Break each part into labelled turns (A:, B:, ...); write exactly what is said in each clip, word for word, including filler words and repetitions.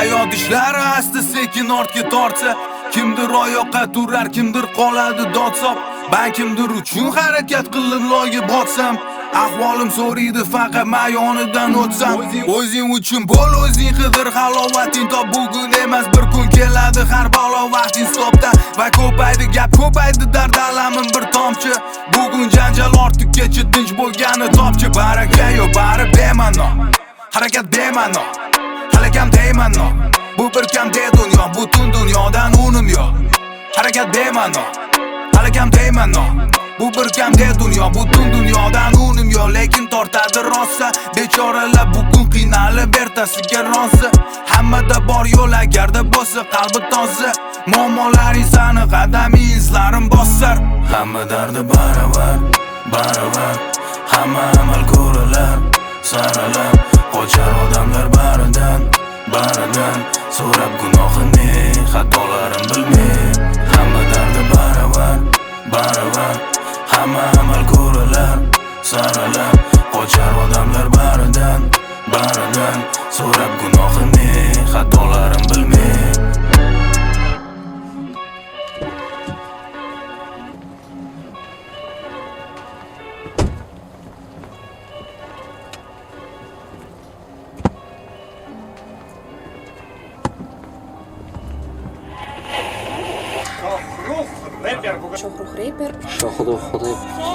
A: Hayot ishlari asta sekin ortga tortsa, kimdir oyoqqa turar, kimdir qoladi dodsob. Ben kimdir uchun harakat qilib loyga botsam, ahvolim so'raydi faqat mayonidan o'tsam. O'zing uchun bo'l, o'zing qidir halovating top. Bugun emas bir kun keladi har balo vaqting stopda. Va ko'paydi gap, ko'paydi dard alamim bir tomchi. Bugun janjal ortib kecha tinch bo'lgani topchi. Baraka yo'q, bari bema'no, harakat bema'no, halakam deymanno. Bu bir kam de dunyo, butun dunyodan unum yo'q. Harakat bema'no, halakam deymanno. Bu bir kam de dunyo, butun dunyodan unum yo'q. Lekin tortadi rosa, bechoralar bugun qiynalib ertasiga rozi. Hammada bor yo'l agarda bo'lsa qalbi toza. Muammolaring sani qadami izlarim bosar. Hamma dardi baravar, baravar. Hamma amal ko'ralar, saralar. Qochar odamlar baridan, baridan. So'rab gunohini, xatolarim bilmay. Hamma dardi baravar, baravar. Hamma amal ko'ralar, saralar. Qochar odamlar baridan, baridan. So'rab gunohini, xatolarim bilmay.
B: Shohruh reper.
C: Shohruh reper.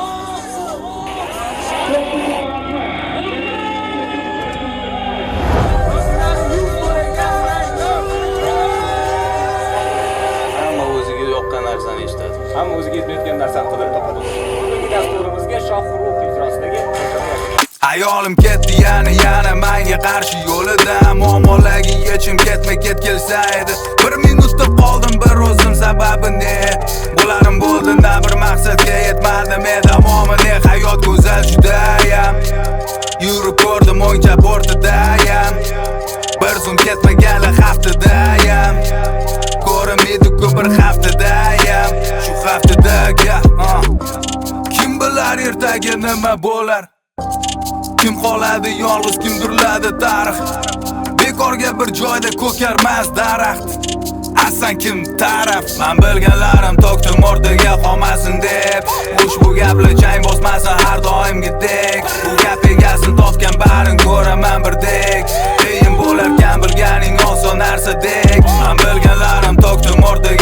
C: Hamma o'ziga yoqqan narsani eshitadi.
D: Hamma o'ziga yetmayotgan narsani qidirib topadi. Bugungi dasturimizga Shohruh ijrosidagi
A: Hayolim ketdi yana yana menga qarshi yo'lida. Muammolarga yechim ketma-ket kelsa edi. Bir minutda qoldim bir o'zim, sababi ne? Bo'larim bo'ldi da bir maqsadga yetmadim davomi ne? Hayot go'zal judayam, yurib ko'rdim o'ngcha bortidayam. Bir zum ketmagali haftadayam, ko'rmaydi-ku bir haftadayam. Shu haftadagi kim bilar ertaga nima bo'lar? Kim qoladi yolg'iz, kim duriladi tarix? Bekorga bir joyda ko'karmas daraxt. Asan kim taraf? Men bilganlarim to'kdim o'rtaga qolmasin deb. Ushbu gaplar chang bosmasa har doimgidek. Bu gap egasini topgan barin ko'raman birdek. Qiyin bo'larkan bilganing oson narsadek. Men bilganlarim to'kdim o'rtaga